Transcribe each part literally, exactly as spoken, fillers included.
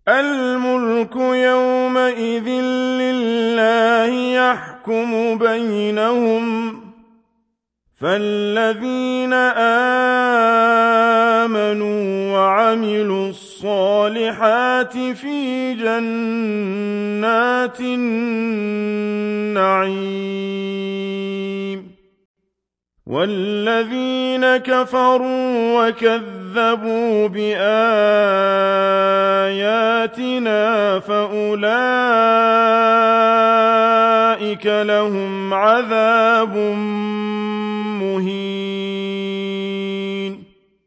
الملك يومئذ لله يحكم بينهم فالذين آمنوا وعملوا الصالحات في جنات النعيم والذين كفروا وكذبوا بآياتنا فأولئك لهم عذاب مهين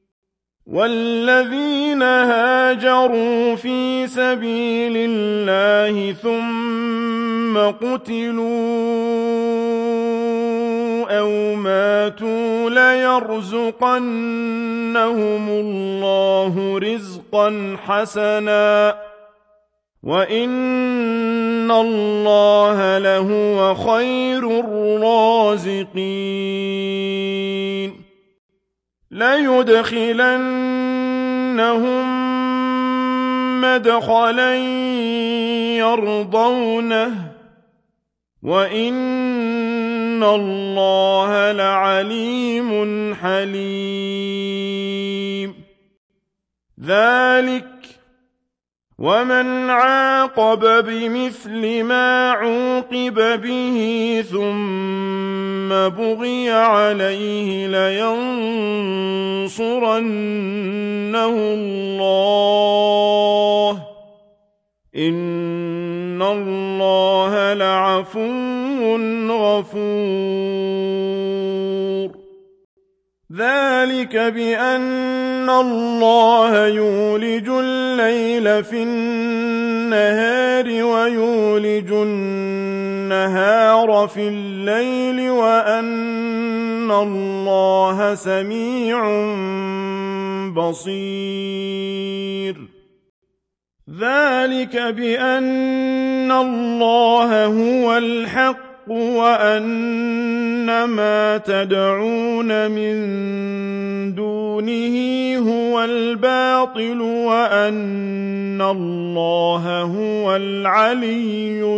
والذين هاجروا في سبيل الله ثم قتلوا أو ماتوا ليرزقنهم الله رزقا حسنا وإن الله لهو خير الرازقين ليدخلنهم مدخلا يرضونه وإن الله لعليم حليم ذلك ومن عاقب بمثل ما عوقب به ثم بغي عليه لينصرنه الله إن الله لعفو غفور ذلك بأن الله يولج الليل في النهار ويولج النهار في الليل وأن الله سميع بصير ذلك بأن الله هو الحق وأن ما تدعون من دونه هو الباطل وأن الله هو العلي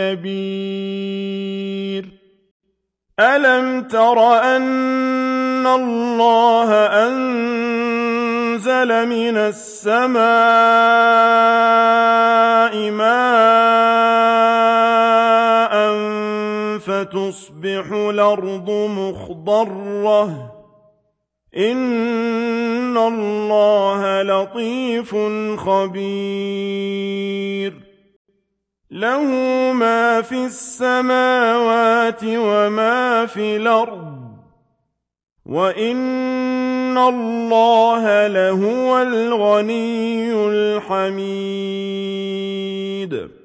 الكبير ألم تر أن الله أنزل من السماء ماء فتصبح الأرض مخضرة إن الله لطيف خبير له ما في السماوات وما في الأرض وإن الله لهو الغني الحميد